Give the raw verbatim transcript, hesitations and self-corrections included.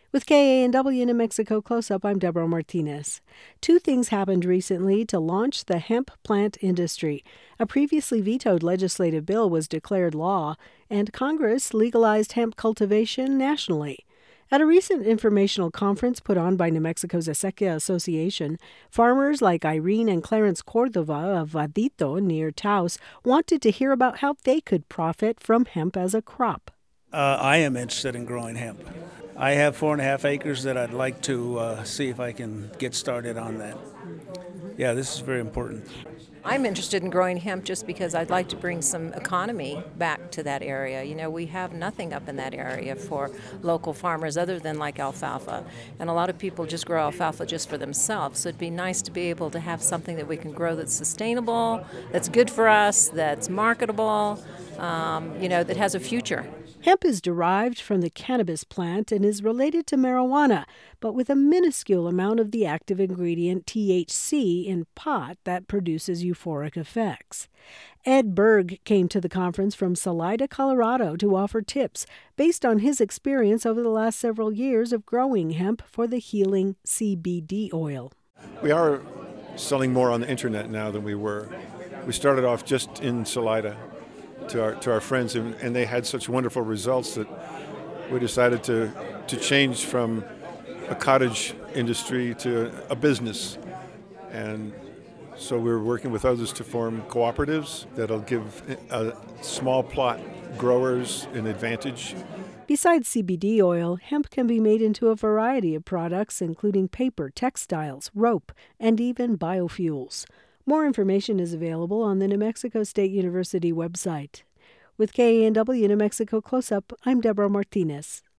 With K A N W New Mexico Close-Up, I'm Deborah Martinez. Two things happened recently to launch the hemp plant industry. A previously vetoed legislative bill was declared law, and Congress legalized hemp cultivation nationally. At a recent informational conference put on by New Mexico's Acequia Association, farmers like Irene and Clarence Cordova of Vadito near Taos wanted to hear about how they could profit from hemp as a crop. Uh, I am interested in growing hemp. I have four and a half acres that I'd like to uh, see if I can get started on that. Yeah, this is very important. I'm interested in growing hemp just because I'd like to bring some economy back to that area. You know, we have nothing up in that area for local farmers other than like alfalfa. And a lot of people just grow alfalfa just for themselves. So it'd be nice to be able to have something that we can grow that's sustainable, that's good for us, that's marketable, um, you know, that has a future. Hemp is derived from the cannabis plant and is related to marijuana, but with a minuscule amount of the active ingredient T H C in pot that produces euphoric effects. Ed Berg came to the conference from Salida, Colorado, to offer tips based on his experience over the last several years of growing hemp for the healing C B D oil. We are selling more on the internet now than we were. We started off just in Salida to our to our friends, and, and they had such wonderful results that we decided to to change from a cottage industry to a business. And so we're working with others to form cooperatives that'll give a small plot growers an advantage. Besides C B D oil, hemp can be made into a variety of products, including paper, textiles, rope, and even biofuels. More information is available on the New Mexico State University website. With K A N W New Mexico Close-Up, I'm Deborah Martinez.